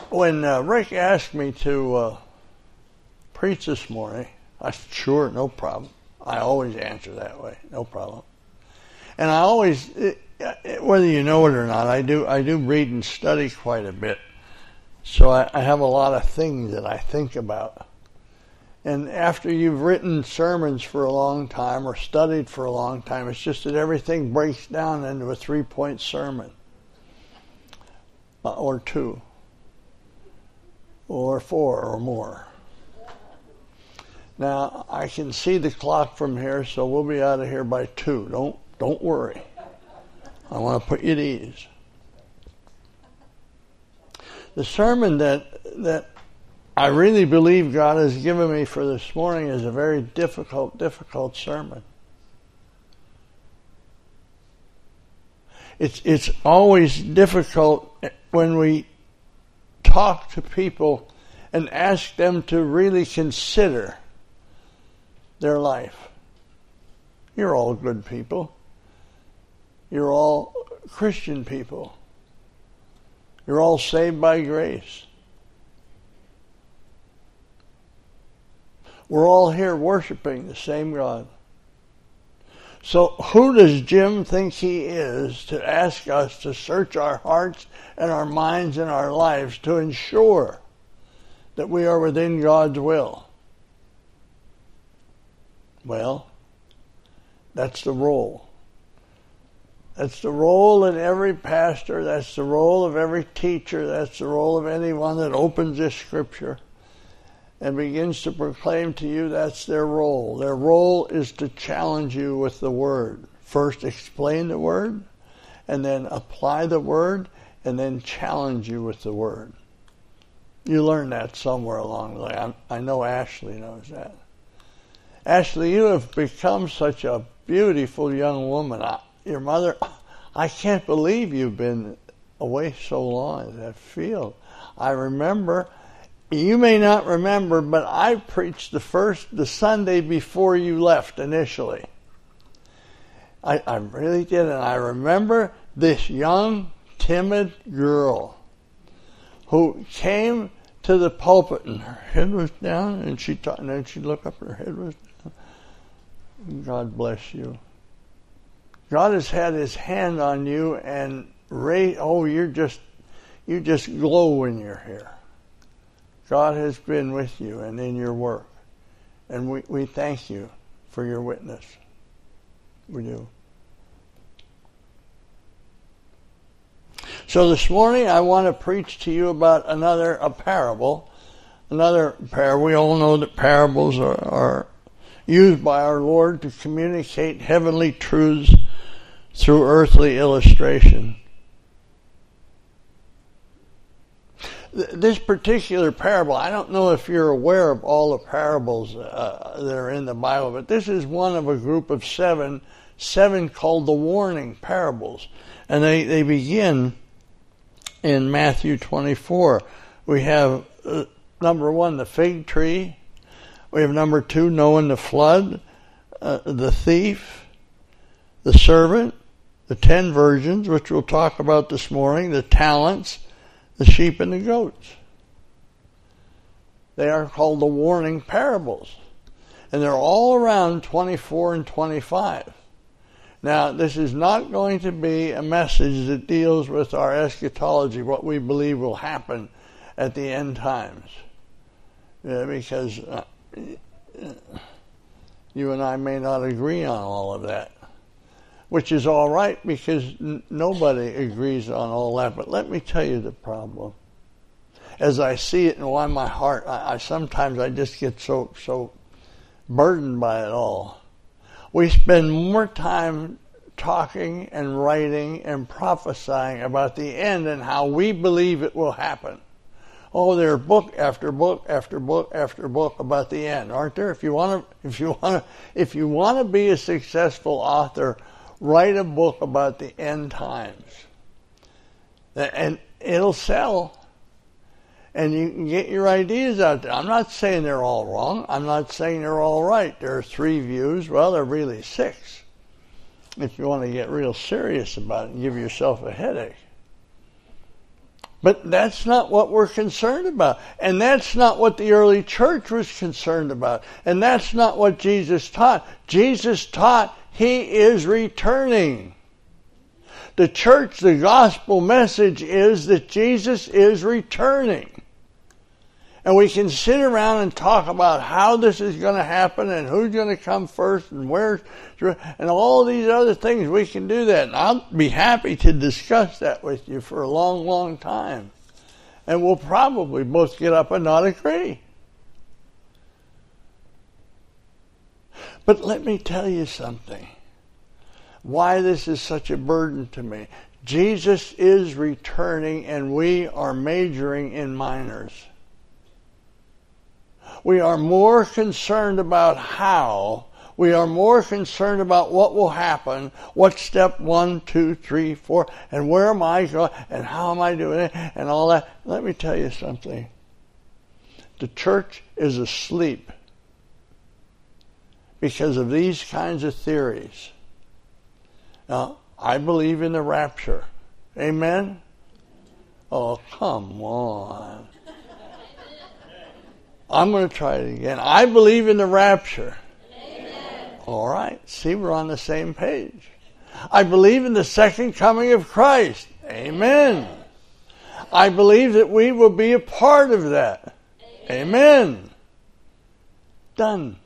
When Rick asked me to preach this morning, I said, sure, no problem. I always answer that way, no problem. And I always, whether you know it or not, I do read and study quite a bit. So I have a lot of things that I think about. And after you've written sermons for a long time or studied for a long time, it's just that everything breaks down into a 3-point sermon. Or 2. Or 4 or more. Now, I can see the clock from here, so we'll be out of here by 2. Don't worry. I want to put you at ease. The sermon that I really believe God has given me for this morning is a very difficult sermon. It's always difficult when we talk to people and ask them to really consider their life. You're all good people. You're all Christian people. You're all saved by grace. We're all here worshiping the same God. So who does Jim think he is to ask us to search our hearts and our minds and our lives to ensure that we are within God's will? Well, that's the role. That's the role in every pastor. That's the role of every teacher. That's the role of anyone that opens this scripture and begins to proclaim to you. That's their role. Their role is to challenge you with the Word. First explain the Word, and then apply the Word, and then challenge you with the Word. You learned that somewhere along the way. I know Ashley knows that. Ashley, you have become such a beautiful young woman. Your mother, I can't believe you've been away so long in that field. I remember, you may not remember, but I preached the Sunday before you left initially. I really did, and I remember this young, timid girl who came to the pulpit and her head was down, and and then she'd look up and her head was down. God bless you. God has had His hand on you, and you just glow when you're here. God has been with you and in your work, and we thank you for your witness. We do. So this morning I want to preach to you about a parable. Another parable. We all know that parables are used by our Lord to communicate heavenly truths through earthly illustration. This particular parable, I don't know if you're aware of all the parables that are in the Bible, but this is one of a group of seven called the warning parables. And they begin in Matthew 24. We have number 1, the fig tree. We have number 2, Noah and the flood, the thief, the servant, the 10 virgins, which we'll talk about this morning, the talents, the sheep and the goats. They are called the warning parables. And they're all around 24 and 25. Now, this is not going to be a message that deals with our eschatology, what we believe will happen at the end times. Because you and I may not agree on all of that. Which is all right, because nobody agrees on all that. But let me tell you the problem. As I see it and why my heart, I sometimes just get so burdened by it all. We spend more time talking and writing and prophesying about the end and how we believe it will happen. Oh, there are book after book after book after book about the end, aren't there? If you want to be a successful author, write a book about the end times. And it'll sell. And you can get your ideas out there. I'm not saying they're all wrong. I'm not saying they're all right. There are 3 views. Well, there are really 6. If you want to get real serious about it and give yourself a headache. But that's not what we're concerned about. And that's not what the early church was concerned about. And that's not what Jesus taught. Jesus taught He is returning. The church, the gospel message is that Jesus is returning. And we can sit around and talk about how this is going to happen and who's going to come first and where, and all these other things. We can do that. And I'll be happy to discuss that with you for a long, long time. And we'll probably both get up and not agree. But let me tell you something. Why this is such a burden to me. Jesus is returning and we are majoring in minors. We are more concerned about how. We are more concerned about what will happen, what step 1, 2, 3, 4, and where am I going, and how am I doing it, and all that. Let me tell you something. The church is asleep because of these kinds of theories. Now, I believe in the rapture. Amen? Oh, come on. I'm going to try it again. I believe in the rapture. Amen. All right. See, we're on the same page. I believe in the second coming of Christ. Amen. I believe that we will be a part of that. Amen. Done.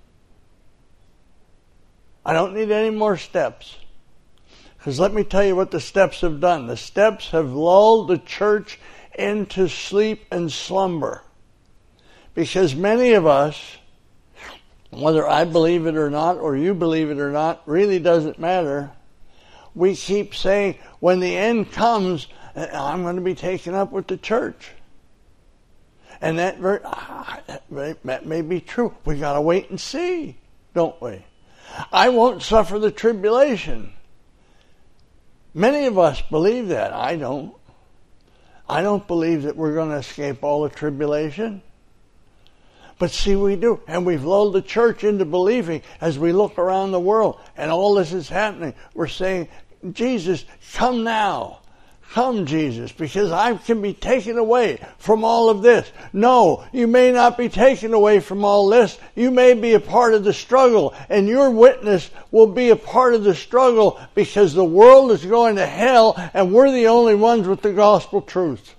I don't need any more steps. Because let me tell you what the steps have done. The steps have lulled the church into sleep and slumber. Because many of us, whether I believe it or not, or you believe it or not, really doesn't matter. We keep saying, when the end comes, I'm going to be taken up with the church. And that may be true. We got to wait and see, don't we? I won't suffer the tribulation. Many of us believe that. I don't. I don't believe that we're going to escape all the tribulation. But see, we do. And we've lulled the church into believing as we look around the world and all this is happening. We're saying, Jesus, come now. Come, Jesus, because I can be taken away from all of this. No, you may not be taken away from all this. You may be a part of the struggle, and your witness will be a part of the struggle because the world is going to hell, and we're the only ones with the gospel truth.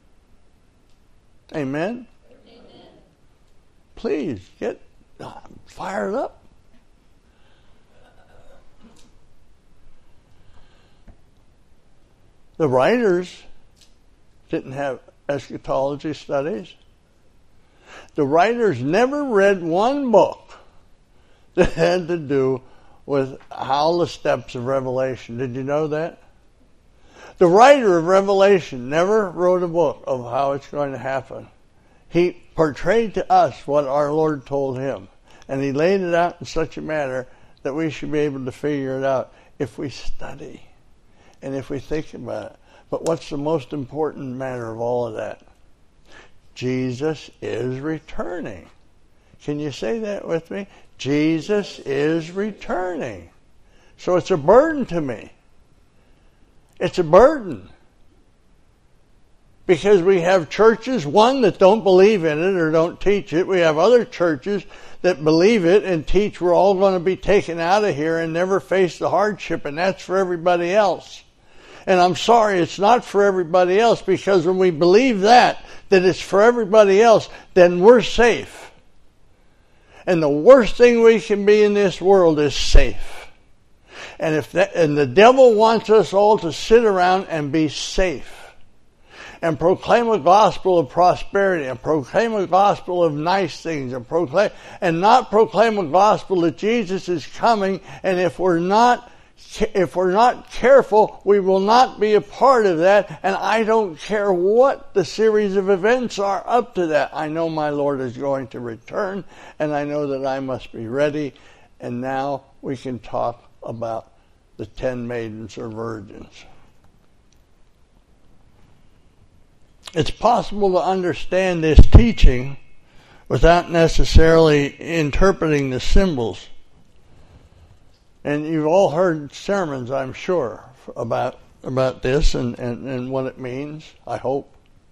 Amen? Please, get fired up. The writers didn't have eschatology studies. The writers never read one book that had to do with how the steps of Revelation. Did you know that? The writer of Revelation never wrote a book of how it's going to happen. He portrayed to us what our Lord told him. And he laid it out in such a manner that we should be able to figure it out if we study and if we think about it. But what's the most important matter of all of that? Jesus is returning. Can you say that with me? Jesus is returning. So it's a burden to me. It's a burden. Because we have churches, one, that don't believe in it or don't teach it. We have other churches that believe it and teach we're all going to be taken out of here and never face the hardship, and that's for everybody else. And I'm sorry, it's not for everybody else, because when we believe that it's for everybody else, then we're safe. And the worst thing we can be in this world is safe. And the devil wants us all to sit around and be safe and proclaim a gospel of prosperity and proclaim a gospel of nice things and not proclaim a gospel that Jesus is coming, and if we're not careful, we will not be a part of that. And I don't care what the series of events are up to that. I know my Lord is going to return, and I know that I must be ready. And now we can talk about the 10 maidens or virgins. It's possible to understand this teaching without necessarily interpreting the symbols. And you've all heard sermons, I'm sure, about this and what it means, I hope.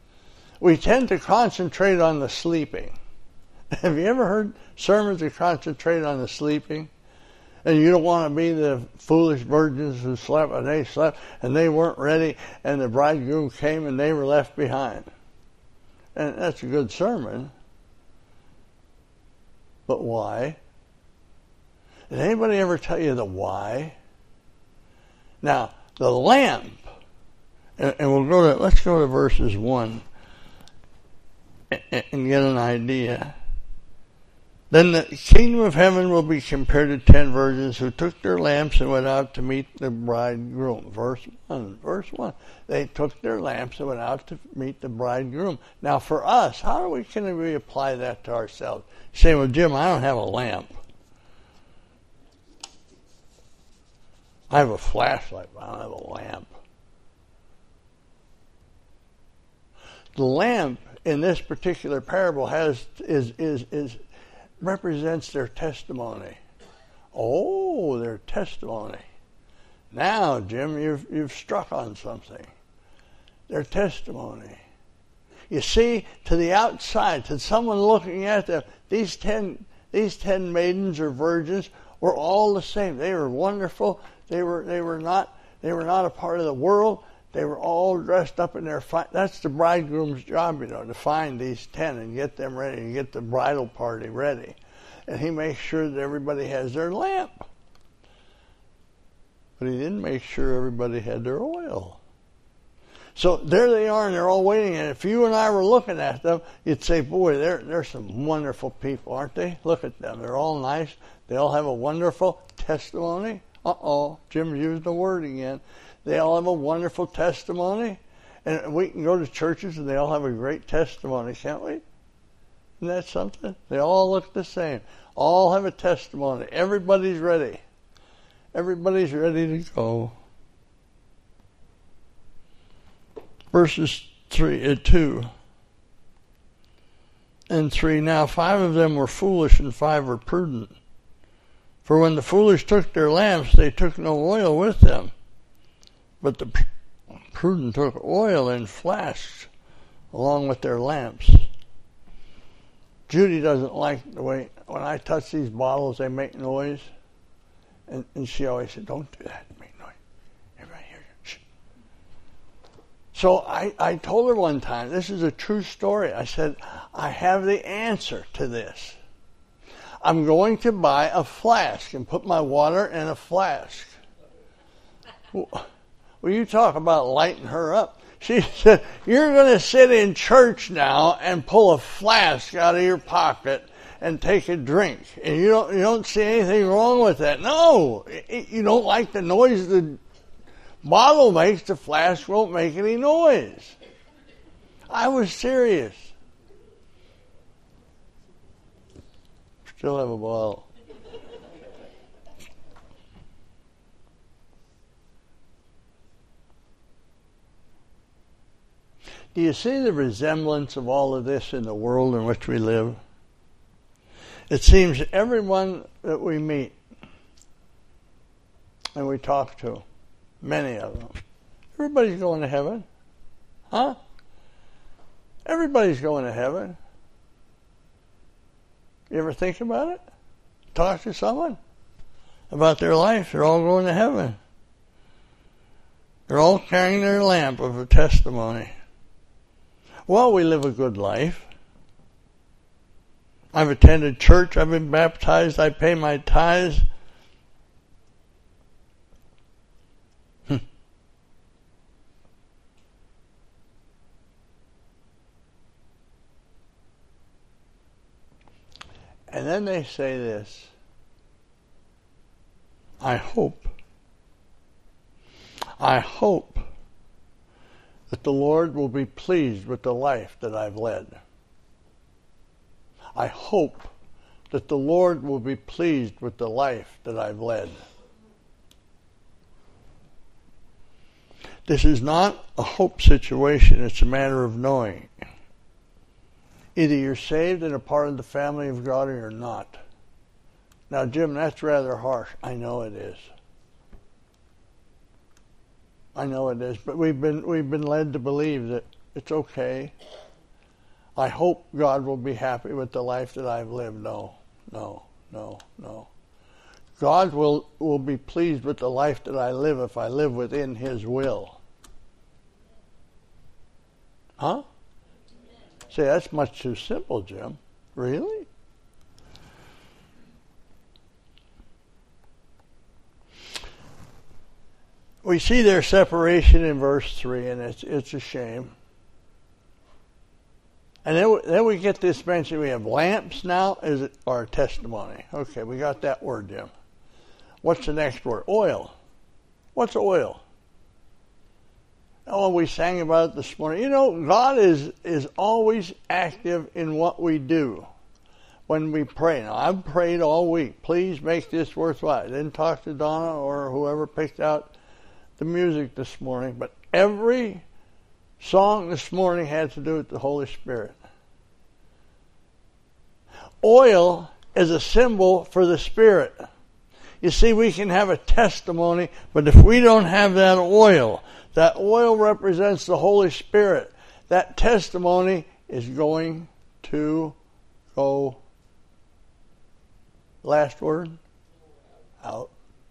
We tend to concentrate on the sleeping. Have you ever heard sermons that concentrate on the sleeping? And you don't want to be the foolish virgins who slept and they weren't ready and the bridegroom came and they were left behind. And that's a good sermon. But why? Did anybody ever tell you the why? Now, the lamp, and let's go to verses 1 and get an idea. Then the kingdom of heaven will be compared to 10 virgins who took their lamps and went out to meet the bridegroom. Verse 1. They took their lamps and went out to meet the bridegroom. Now for us, can we apply that to ourselves? Say, well, Jim, I don't have a lamp. I have a flashlight, but I don't have a lamp. The lamp in this particular parable represents their testimony. Oh, their testimony. Now, Jim, you've struck on something. Their testimony. You see, to the outside, to someone looking at them, these 10 maidens or virgins were all the same. They were wonderful. They were not a part of the world. They were all dressed up in their that's the bridegroom's job, to find these 10 and get them ready and get the bridal party ready. And he makes sure that everybody has their lamp. But he didn't make sure everybody had their oil. So there they are, and they're all waiting. And if you and I were looking at them, you'd say, boy, they're some wonderful people, aren't they? Look at them. They're all nice. They all have a wonderful testimony. Jim used the word again. They all have a wonderful testimony. And we can go to churches and they all have a great testimony, can't we? Isn't that something? They all look the same. All have a testimony. Everybody's ready. Everybody's ready to go. Verses 2 and 3. Now 5 of them were foolish and 5 were prudent. For when the foolish took their lamps, they took no oil with them. But the prudent took oil in flasks along with their lamps. Judy doesn't like the way, when I touch these bottles, they make noise. And she always said, don't do that, make noise. Everybody hear you. Shh. So I told her one time, this is a true story. I said, I have the answer to this. I'm going to buy a flask and put my water in a flask. Well, you talk about lighting her up. She said, you're going to sit in church now and pull a flask out of your pocket and take a drink. And you don't see anything wrong with that. No, you don't like the noise the bottle makes, the flask won't make any noise. I was serious. Still have a bottle. Do you see the resemblance of all of this in the world in which we live? It seems everyone that we meet and we talk to, many of them, everybody's going to heaven. Huh? Everybody's going to heaven. You ever think about it? Talk to someone about their life. They're all going to heaven. They're all carrying their lamp of a testimony. Well, we live a good life. I've attended church. I've been baptized. I pay my tithes. And then they say this, I hope that the Lord will be pleased with the life that I've led. I hope that the Lord will be pleased with the life that I've led. This is not a hope situation. It's a matter of knowing. Either you're saved and a part of the family of God or you're not. Now, Jim, that's rather harsh. I know it is. I know it is. But we've been led to believe that it's okay. I hope God will be happy with the life that I've lived. No. God will be pleased with the life that I live if I live within His will. Huh? See, that's much too simple, Jim. Really? We see their separation in verse 3, and it's a shame. And then we get this mention. We have lamps now, or testimony. Okay, we got that word, Jim. What's the next word? Oil. What's oil? Oh, we sang about it this morning. You know, God is always active in what we do when we pray. Now, I've prayed all week. Please make this worthwhile. I didn't talk to Donna or whoever picked out the music this morning, but every song this morning had to do with the Holy Spirit. Oil is a symbol for the Spirit. You see, we can have a testimony, but if we don't have that oil represents the Holy Spirit. That testimony is going to go, last word, out.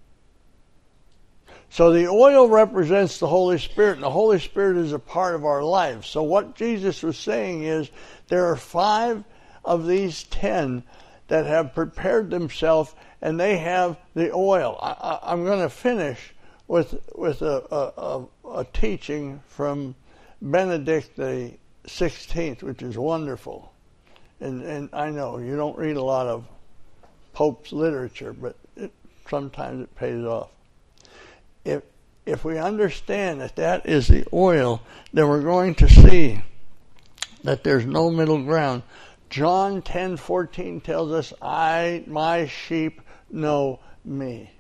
So the oil represents the Holy Spirit, and the Holy Spirit is a part of our life. So what Jesus was saying is there are 5 of these 10 that have prepared themselves, and they have the oil. I'm going to finish with a teaching from Benedict the 16th, which is wonderful. And I know you don't read a lot of Pope's literature, but sometimes it pays off. If we understand that is the oil, then we're going to see that there's no middle ground. John 10:14 tells us, my sheep know me.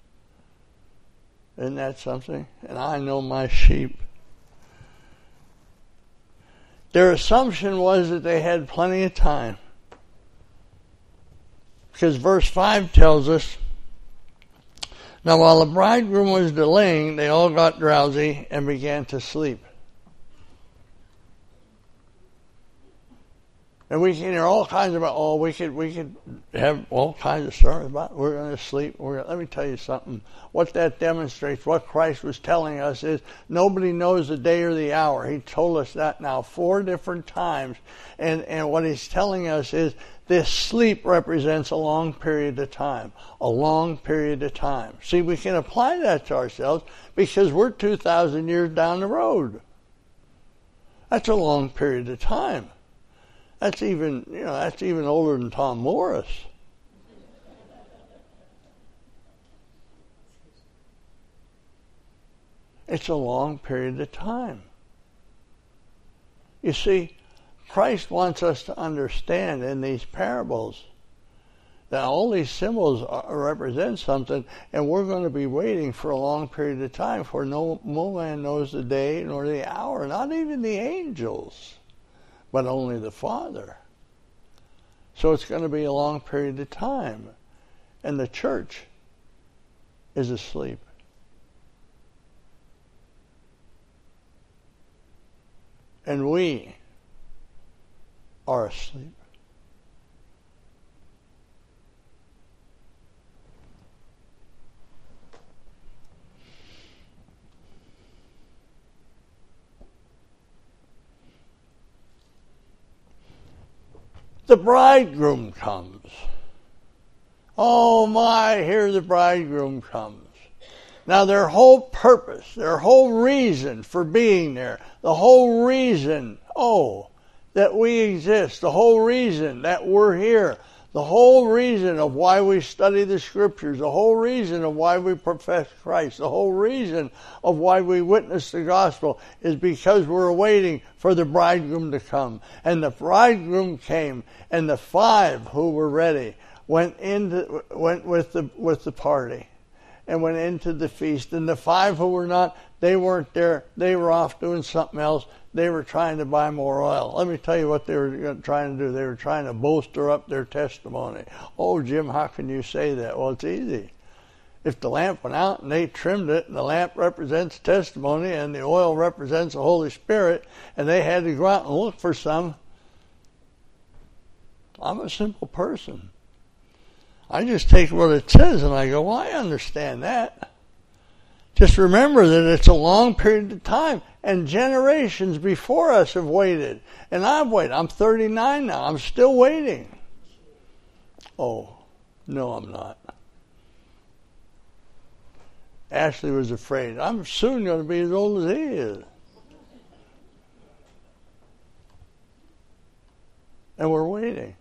Isn't that something? And I know my sheep. Their assumption was that they had plenty of time. Because verse 5 tells us, now while the bridegroom was delaying, they all got drowsy and began to sleep. And we can hear all kinds about, we could have all kinds of stories about we're going to sleep. Let me tell you something. What that demonstrates, what Christ was telling us is nobody knows the day or the hour. He told us that now 4 different times. And what he's telling us is this sleep represents a long period of time. A long period of time. See, we can apply that to ourselves because we're 2,000 years down the road. That's a long period of time. That's even older than Tom Morris. It's a long period of time. You see, Christ wants us to understand in these parables that all these symbols represent something, and we're going to be waiting for a long period of time, for no man knows the day nor the hour, not even the angels, but only the Father. So it's going to be a long period of time. And the church is asleep. And we are asleep. The bridegroom comes. Oh my, here the bridegroom comes. Now their whole purpose, their whole reason for being there, the whole reason, that we exist, the whole reason that we're here, the whole reason of why we study the Scriptures, the whole reason of why we profess Christ, the whole reason of why we witness the gospel is because we're waiting for the bridegroom to come. And the bridegroom came, and the 5 who were ready went with the party and went into the feast. And the 5 who were not, they weren't there. They were off doing something else. They were trying to buy more oil. Let me tell you what they were trying to do. They were trying to bolster up their testimony. Oh, Jim, how can you say that? Well, it's easy. If the lamp went out and they trimmed it, and the lamp represents testimony and the oil represents the Holy Spirit, and they had to go out and look for some, I'm a simple person. I just take what it says and I go, well, I understand that. Just remember that it's a long period of time, and generations before us have waited. And I've waited. I'm 39 now. I'm still waiting. Oh, no, I'm not. Ashley was afraid. I'm soon going to be as old as he is. And we're waiting.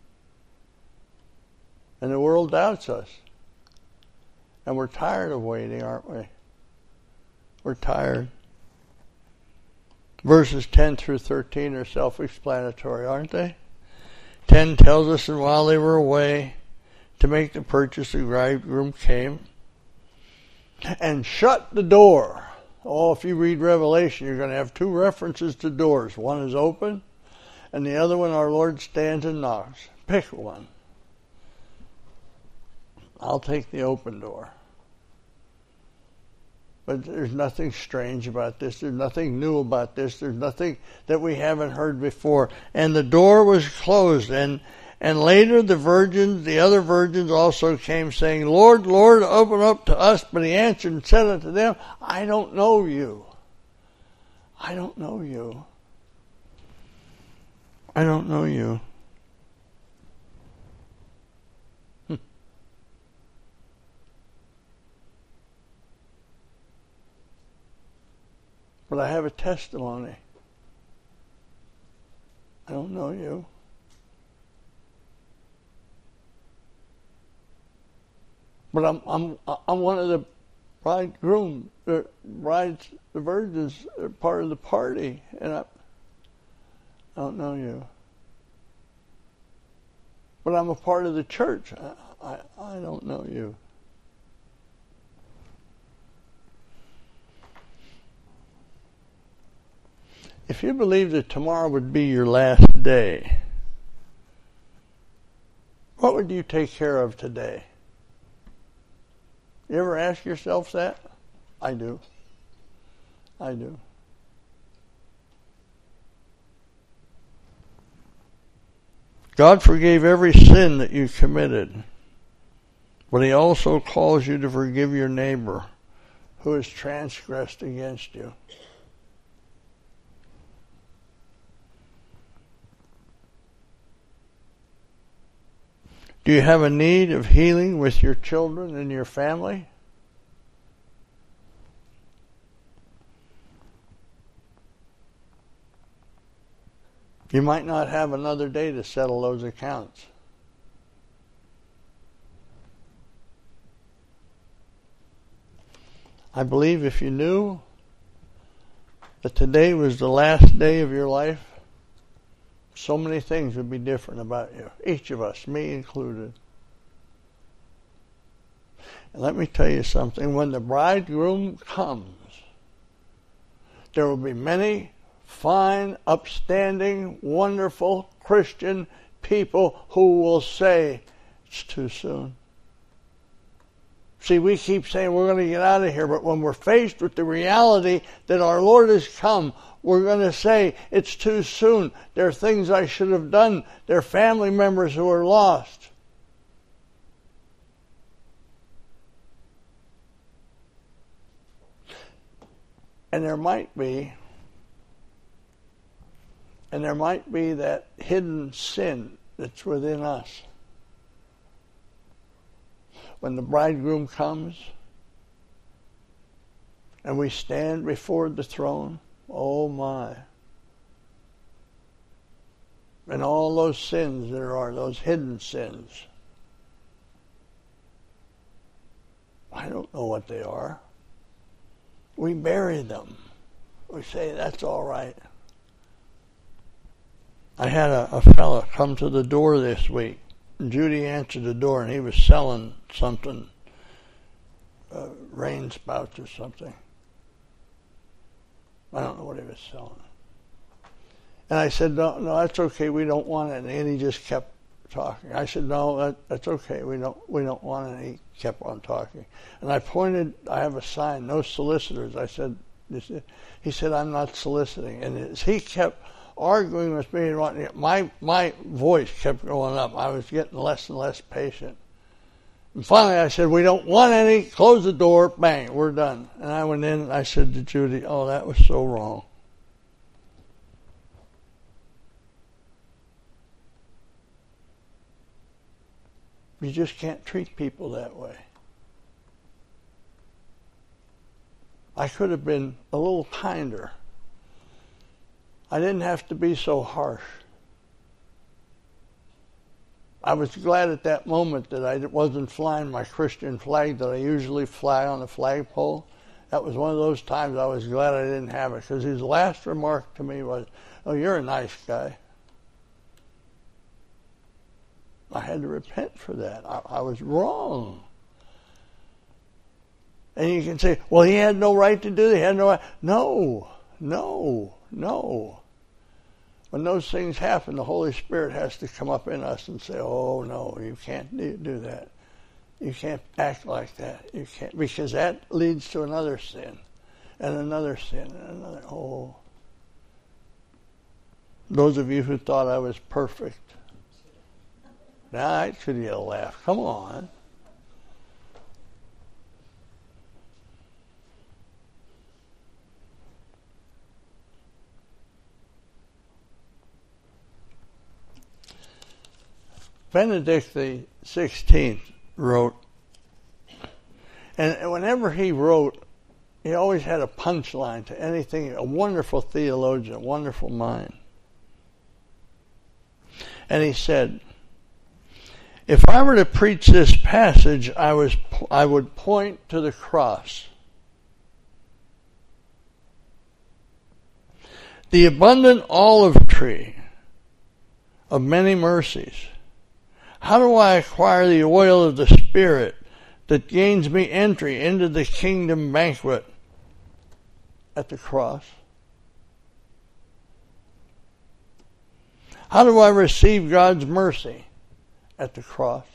And the world doubts us. And we're tired of waiting, aren't we? We're tired. Verses 10 through 13 are self-explanatory, aren't they? 10 tells us, and while they were away to make the purchase, the bridegroom came and shut the door. Oh, if you read Revelation, you're going to have two references to doors. One is open, and the other one, our Lord stands and knocks. Pick one. I'll take the open door. But there's nothing strange about this. There's nothing new about this. There's nothing that we haven't heard before. And the door was closed. And later the other virgins also came saying, Lord, Lord, open up to us. But he answered and said unto them, I don't know you. I don't know you. I don't know you. But I have a testimony. I don't know you. But I'm one of the bridegroom, the virgins, part of the party, and I don't know you. But I'm a part of the church. I don't know you. If you believe that tomorrow would be your last day, what would you take care of today? You ever ask yourself that? I do. I do. God forgave every sin that you committed, but he also calls you to forgive your neighbor who has transgressed against you. Do you have a need of healing with your children and your family? You might not have another day to settle those accounts. I believe if you knew that today was the last day of your life, so many things would be different about you. Each of us, me included. And let me tell you something. When the bridegroom comes, there will be many fine, upstanding, wonderful Christian people who will say, it's too soon. See, we keep saying we're going to get out of here, but when we're faced with the reality that our Lord has come, we're going to say, it's too soon. There are things I should have done. There are family members who are lost. And there might be that hidden sin that's within us. When the bridegroom comes and we stand before the throne, oh my. And all those sins there are, those hidden sins. I don't know what they are. We bury them. We say, that's all right. I had a fella come to the door this week. Judy answered the door, and he was selling something, rain spouts or something. I don't know what he was selling. And I said, no, that's okay. We don't want it. And he just kept talking. I said, no, that's okay. We don't want it. And he kept on talking. And I have a sign, no solicitors. I said, he said, I'm not soliciting. And as he kept arguing with me. My voice kept going up. I was getting less and less patient. And finally I said, we don't want any. Close the door. Bang. We're done. And I went in and I said to Judy, oh, that was so wrong. You just can't treat people that way. I could have been a little kinder. I didn't have to be so harsh. I was glad at that moment that I wasn't flying my Christian flag that I usually fly on the flagpole. That was one of those times I was glad I didn't have it, because his last remark to me was, oh, you're a nice guy. I had to repent for that. I was wrong. And you can say, well, he had no right to do that. He had no right. No. When those things happen, the Holy Spirit has to come up in us and say, oh, no, you can't do that. You can't act like that. You can't, because that leads to another sin, and another sin, and another. Oh. Those of you who thought I was perfect, now I should get a laugh. Come on. Benedict the 16th wrote, and whenever he wrote, he always had a punchline to anything, a wonderful theologian, a wonderful mind. And he said, if I were to preach this passage, I would point to the cross. The abundant olive tree of many mercies. How do I acquire the oil of the Spirit that gains me entry into the kingdom banquet? At the cross. How do I receive God's mercy? At the cross.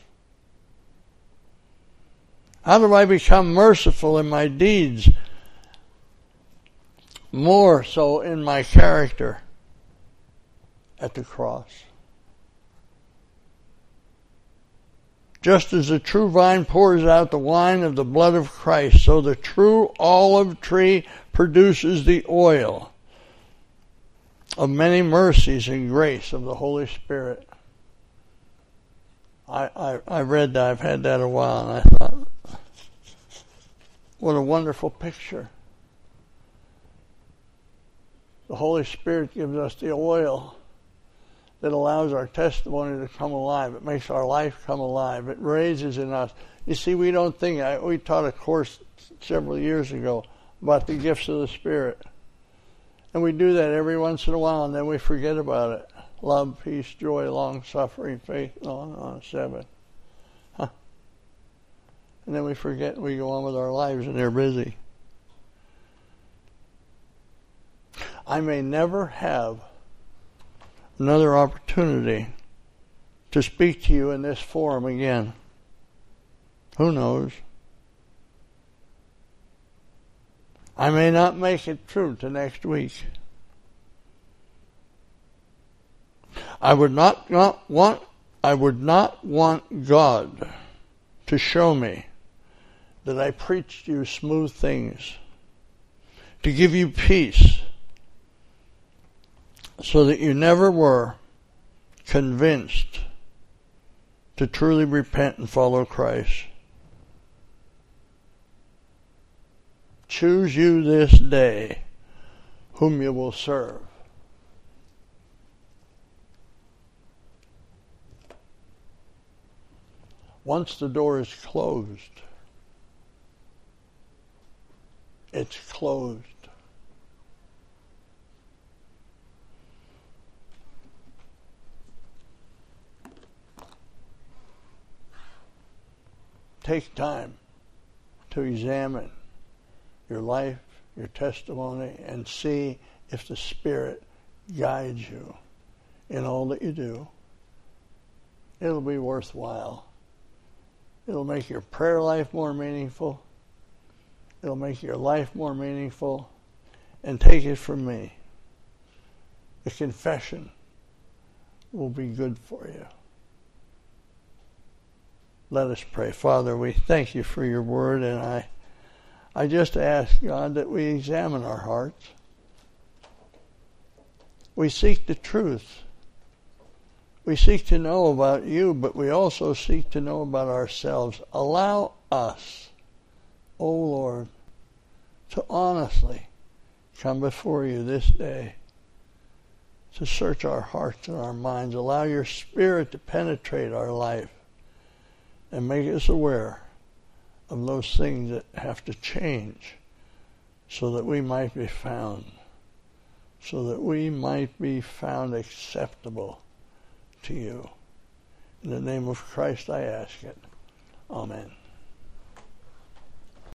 How do I become merciful in my deeds? More so in my character? At the cross. Just as the true vine pours out the wine of the blood of Christ, so the true olive tree produces the oil of many mercies and grace of the Holy Spirit. I read that. I've had that a while, and I thought, what a wonderful picture. The Holy Spirit gives us the oil that allows our testimony to come alive. It makes our life come alive. It raises in us. You see, we don't think, we taught a course several years ago about the gifts of the Spirit. And we do that every once in a while, and then we forget about it. Love, peace, joy, long-suffering, faith, on 7. And then we forget, we go on with our lives, and they're busy. I may never have another opportunity to speak to you in this forum again. Who knows? I may not make it through to next week. I would not want God to show me that I preached you smooth things, to give you peace, so that you never were convinced to truly repent and follow Christ. Choose you this day whom you will serve. Once the door is closed, it's closed. Take time to examine your life, your testimony, and see if the Spirit guides you in all that you do. It'll be worthwhile. It'll make your prayer life more meaningful. It'll make your life more meaningful. And take it from me. the confession will be good for you. Let us pray. Father, we thank you for your word, and I just ask, God, that we examine our hearts. We seek the truth. We seek to know about you, but we also seek to know about ourselves. Allow us, O Lord, to honestly come before you this day, to search our hearts and our minds. Allow your Spirit to penetrate our life and make us aware of those things that have to change so that we might be found, acceptable to you. In the name of Christ I ask it. Amen.